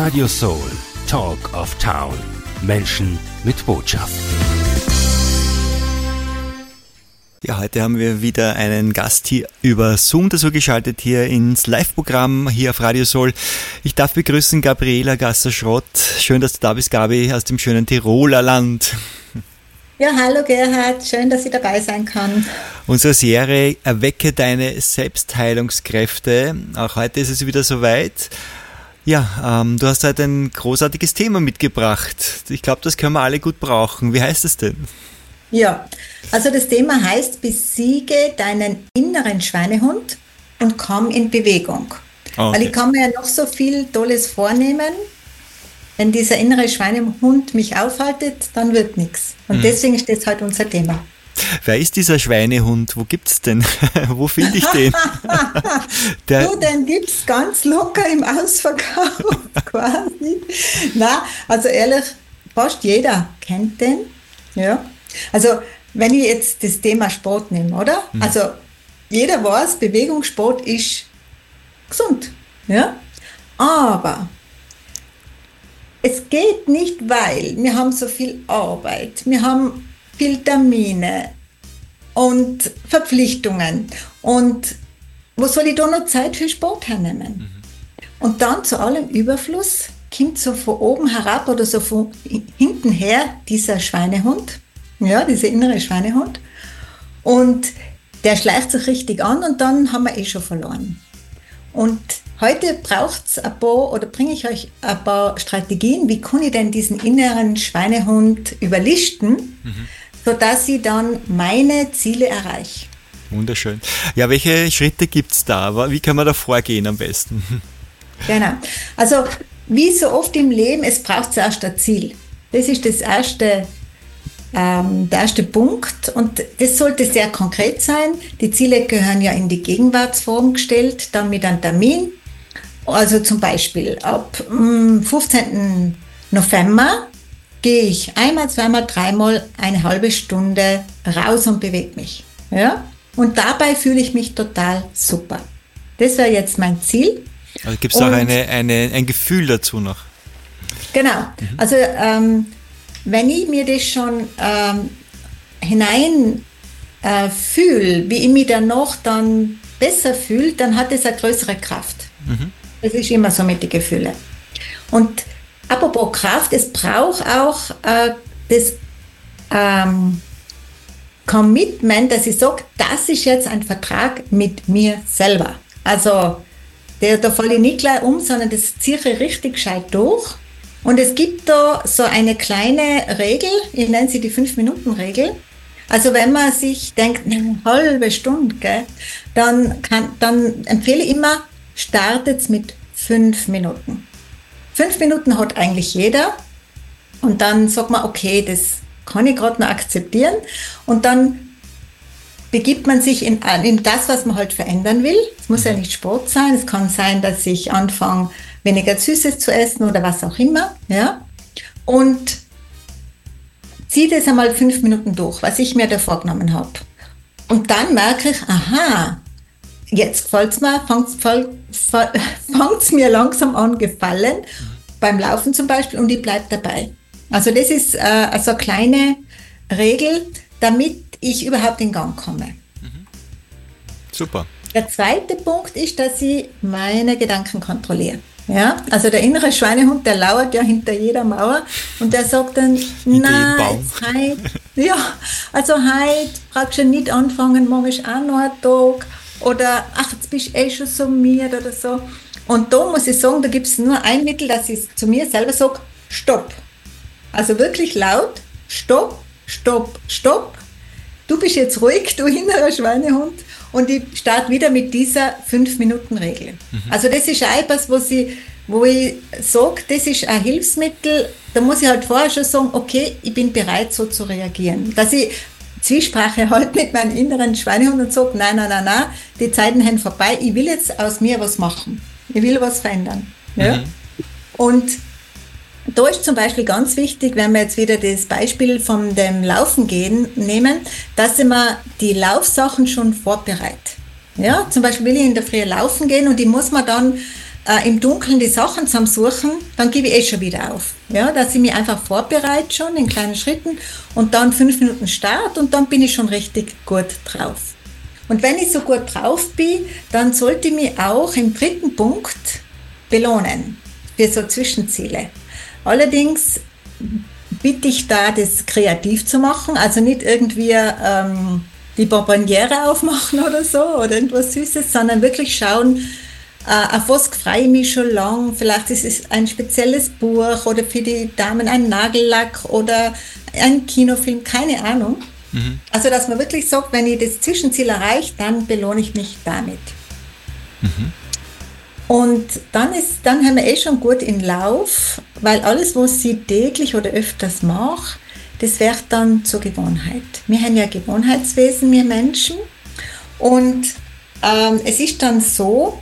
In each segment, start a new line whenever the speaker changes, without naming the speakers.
Radio Soul, Talk of Town. Menschen mit Botschaft.
Ja, heute haben wir wieder einen Gast hier über Zoom dazu geschaltet, hier ins Live-Programm hier auf Radio Soul. Ich darf begrüßen Gabriela Gasser-Schrott. Schön, dass du da bist, Gabi, aus dem schönen Tiroler Land.
Ja, hallo Gerhard, schön, dass ich dabei sein kann.
Unsere Serie Erwecke deine Selbstheilungskräfte. Auch heute ist es wieder soweit. Ja, du hast heute ein großartiges Thema mitgebracht. Ich glaube, das können wir alle gut brauchen. Wie heißt es denn?
Ja, also das Thema heißt, besiege deinen inneren Schweinehund und komm in Bewegung. Okay. Weil ich kann mir ja noch so viel Tolles vornehmen. Wenn dieser innere Schweinehund mich aufhaltet, dann wird nichts. Und deswegen ist das halt unser Thema.
Wer ist dieser Schweinehund? Wo gibt's denn? Wo finde ich den?
Den gibt's ganz locker im Ausverkauf quasi. Na, also ehrlich, fast jeder kennt den. Ja. Also wenn ich jetzt das Thema Sport nehme, oder? Also jeder weiß, Bewegungssport ist gesund. Ja. Aber es geht nicht, weil wir haben so viel Arbeit, wir haben viel Termine und Verpflichtungen. Und wo soll ich da noch Zeit für Sport hernehmen? Und dann zu allem Überfluss kommt so von oben herab oder so von hinten her dieser Schweinehund, ja, dieser innere Schweinehund. Und der schleicht sich richtig an und dann haben wir schon verloren. Und heute braucht's ein paar, oder bringe ich euch ein paar Strategien, wie kann ich denn diesen inneren Schweinehund überlisten, sodass ich dann meine Ziele erreiche.
Wunderschön. Ja, welche Schritte gibt's da? Wie kann man da vorgehen am besten? Genau.
Also, wie so oft im Leben, es braucht zuerst ein Ziel. Das ist das erste, der erste Punkt und das sollte sehr konkret sein. Die Ziele gehören ja in die Gegenwartsform gestellt, dann mit einem Termin. Also zum Beispiel ab 15. November gehe ich einmal, zweimal, dreimal eine halbe Stunde raus und bewege mich. Ja? Und dabei fühle ich mich total super. Das wäre jetzt mein Ziel.
Also gibt es auch ein Gefühl dazu noch?
Genau. Also wenn ich mir das schon hinein fühle, wie ich mich danach dann besser fühle, dann hat es eine größere Kraft. Das ist immer so mit den Gefühlen. Und apropos Kraft, es braucht auch das Commitment, dass ich sage, das ist jetzt ein Vertrag mit mir selber. Also da falle ich nicht gleich um, sondern das ziehe ich richtig gescheit durch. Und es gibt da so eine kleine Regel, ich nenne sie die 5-Minuten-Regel. Also wenn man sich denkt, eine halbe Stunde, gell, dann empfehle ich immer, startet mit 5 Minuten. 5 Minuten hat eigentlich jeder. Und dann sagt man, okay, das kann ich gerade noch akzeptieren. Und dann begibt man sich in das, was man halt verändern will. Es muss ja nicht Sport sein. Es kann sein, dass ich anfange, weniger Süßes zu essen oder was auch immer. Ja? Und ziehe das einmal 5 Minuten durch, was ich mir da vorgenommen habe. Und dann merke ich, aha, jetzt gefällt's mir, fängt's mir langsam an gefallen, beim Laufen zum Beispiel, und ich bleibe dabei. Also das ist also eine kleine Regel, damit ich überhaupt in Gang komme.
Super.
Der zweite Punkt ist, dass ich meine Gedanken kontrolliere. Ja, also der innere Schweinehund, der lauert ja hinter jeder Mauer und der sagt dann, nein, heute brauchst du nicht anfangen, morgen ist auch noch ein Tag oder ach, jetzt bist du schon summiert oder so. Und da muss ich sagen, da gibt es nur ein Mittel, dass ich zu mir selber sage, stopp. Also wirklich laut, stopp, stopp, stopp. Du bist jetzt ruhig, du innerer Schweinehund. Und ich starte wieder mit dieser 5-Minuten-Regel. Also das ist auch etwas, wo ich sage, das ist ein Hilfsmittel. Da muss ich halt vorher schon sagen, okay, ich bin bereit, so zu reagieren. Dass ich Zwiesprache halt mit meinem inneren Schweinehund und sage, nein, die Zeiten sind vorbei. Ich will jetzt aus mir was machen. Ich will was verändern. Ja? Und da ist zum Beispiel ganz wichtig, wenn wir jetzt wieder das Beispiel von dem Laufen gehen nehmen, dass ich mir die Laufsachen schon vorbereite. Ja, zum Beispiel will ich in der Früh laufen gehen und ich muss mir dann im Dunkeln die Sachen zusammensuchen, dann gebe ich schon wieder auf. Ja, dass ich mich einfach vorbereite schon in kleinen Schritten und dann 5 Minuten Start und dann bin ich schon richtig gut drauf. Und wenn ich so gut drauf bin, dann sollte ich mich auch im 3. Punkt belohnen für so Zwischenziele. Allerdings bitte ich da, das kreativ zu machen, also nicht irgendwie die Bonbonniere aufmachen oder so oder irgendwas Süßes, sondern wirklich schauen, auf was freue ich mich schon lang. Vielleicht ist es ein spezielles Buch oder für die Damen ein Nagellack oder ein Kinofilm, keine Ahnung. Mhm. Also, dass man wirklich sagt, wenn ich das Zwischenziel erreiche, dann belohne ich mich damit. Mhm. Und dann haben wir schon gut in Lauf, weil alles, was ich täglich oder öfters mache, das wird dann zur Gewohnheit. Wir haben ja Gewohnheitswesen, wir Menschen. Und es ist dann so,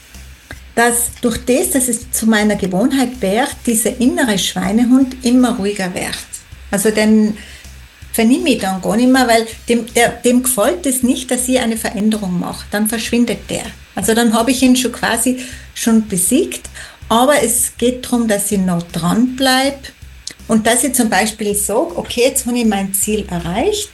dass durch das, dass es zu meiner Gewohnheit wird, dieser innere Schweinehund immer ruhiger wird. Also den vernehme ich dann gar nicht mehr, weil dem gefällt es nicht, dass ich eine Veränderung mache. Dann verschwindet der. Also dann habe ich ihn schon besiegt, aber es geht darum, dass ich noch dran bleibe und dass ich zum Beispiel sage, okay, jetzt habe ich mein Ziel erreicht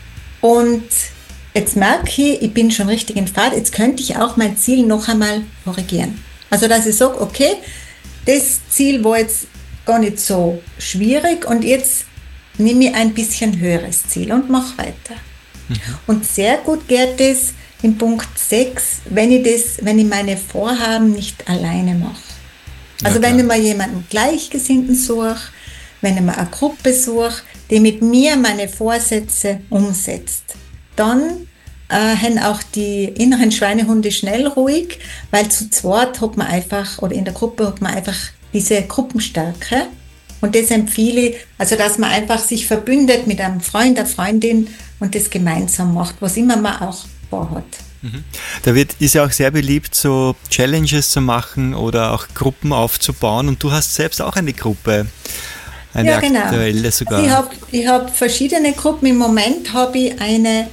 und jetzt merke ich bin schon richtig in Fahrt, jetzt könnte ich auch mein Ziel noch einmal korrigieren. Also dass ich sage, okay, das Ziel war jetzt gar nicht so schwierig und jetzt nehme ich ein bisschen höheres Ziel und mache weiter. Mhm. Und sehr gut geht es in Punkt 6, wenn ich meine Vorhaben nicht alleine mache. Also wenn ich mir jemanden Gleichgesinnten suche, wenn ich mir eine Gruppe suche, die mit mir meine Vorsätze umsetzt, dann haben auch die inneren Schweinehunde schnell ruhig, weil zu zweit hat man einfach, oder in der Gruppe hat man einfach diese Gruppenstärke. Und das empfehle ich, also dass man einfach sich verbündet mit einem Freund, einer Freundin und das gemeinsam macht, was immer man auch vorhat.
Da ist ja auch sehr beliebt, so Challenges zu machen oder auch Gruppen aufzubauen. Und du hast selbst auch eine Gruppe, eine aktuelle sogar.
Also ich hab verschiedene Gruppen. Im Moment habe ich eine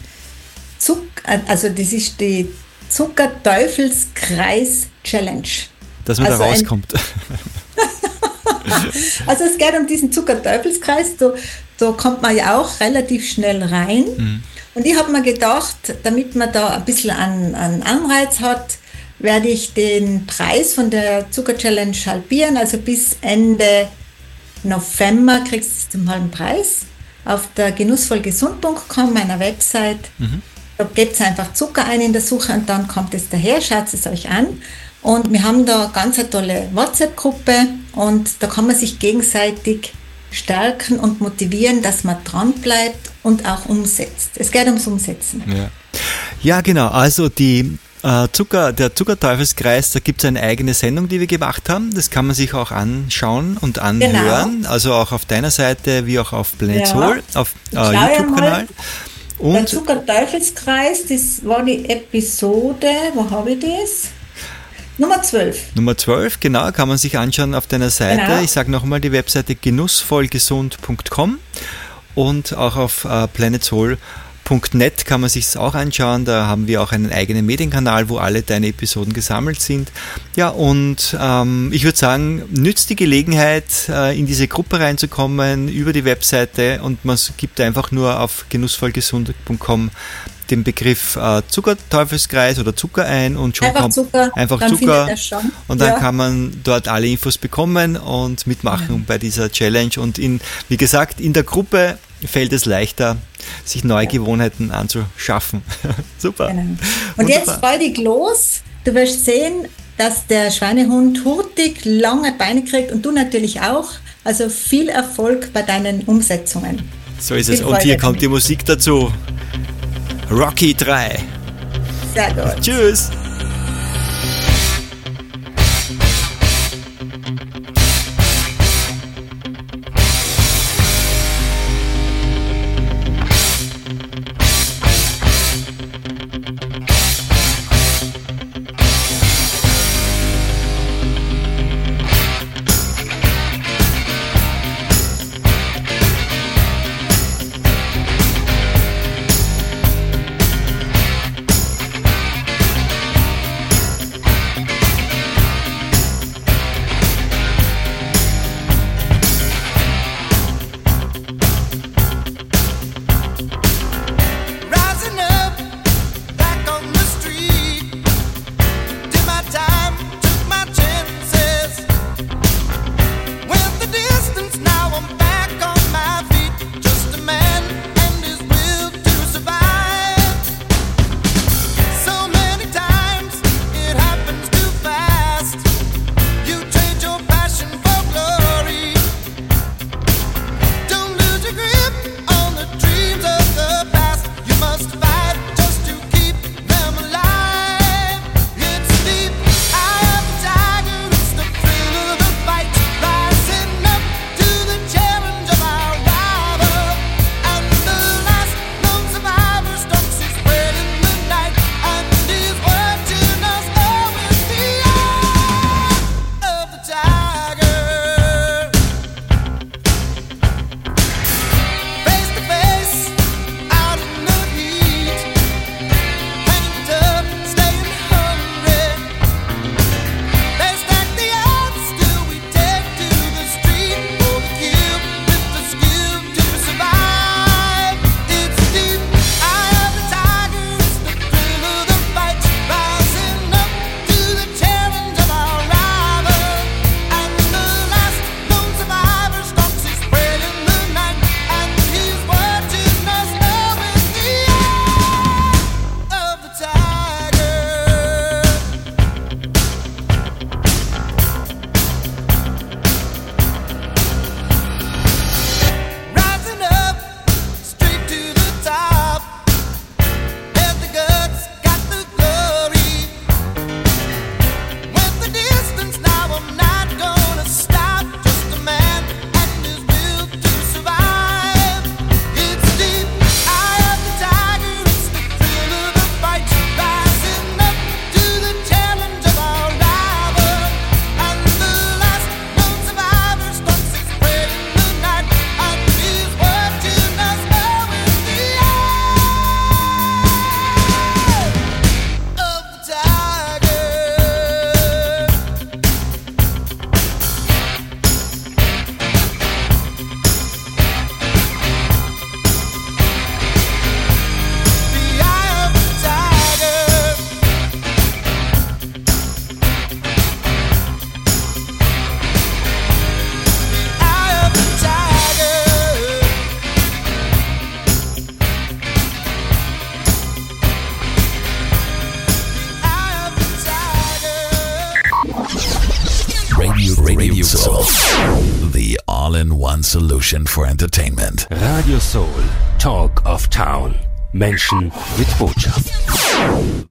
das ist die Zuckerteufelskreis-Challenge.
Dass man da rauskommt.
Also es geht um diesen Zuckerteufelskreis, da kommt man ja auch relativ schnell rein. Mhm. Und ich habe mir gedacht, damit man da ein bisschen einen Anreiz hat, werde ich den Preis von der Zucker-Challenge halbieren. Also bis Ende November kriegst du es zum halben Preis. Auf der genussvollgesund.com, meiner Website, da gebt ihr einfach Zucker ein in der Suche und dann kommt es daher, schaut es euch an. Und wir haben da ganz eine tolle WhatsApp-Gruppe und da kann man sich gegenseitig stärken und motivieren, dass man dran bleibt und auch umsetzt. Es geht ums Umsetzen.
Ja genau. Also der Zuckerteufelskreis, da gibt es eine eigene Sendung, die wir gemacht haben. Das kann man sich auch anschauen und anhören. Genau. Also auch auf deiner Seite wie auch auf Planet Soul, auf YouTube-Kanal. Und
der Zuckerteufelskreis, das war die Episode, wo habe ich das? Nummer 12.
Nummer 12, genau, kann man sich anschauen auf deiner Seite. Genau. Ich sage nochmal die Webseite genussvollgesund.com und auch auf planetsoul.net kann man sich es auch anschauen. Da haben wir auch einen eigenen Medienkanal, wo alle deine Episoden gesammelt sind. Ja, und ich würde sagen, nützt die Gelegenheit, in diese Gruppe reinzukommen über die Webseite und man gibt einfach nur auf genussvollgesund.com den Begriff Zuckerteufelskreis oder Zucker ein und schon kommt einfach Zucker und dann kann man dort alle Infos bekommen und mitmachen bei dieser Challenge und wie gesagt, in der Gruppe fällt es leichter, sich neue Gewohnheiten anzuschaffen. Super. Genau.
Und wunderbar. Jetzt freu dich los, du wirst sehen, dass der Schweinehund hurtig lange Beine kriegt und du natürlich auch, also viel Erfolg bei deinen Umsetzungen.
So ist es und hier kommt die Musik dazu. Rocky 3.
Sehr gut.
Tschüss.
Radio Soul. The all-in-one solution for entertainment.
Radio Soul, Talk of Town. Menschen mit Botschaft.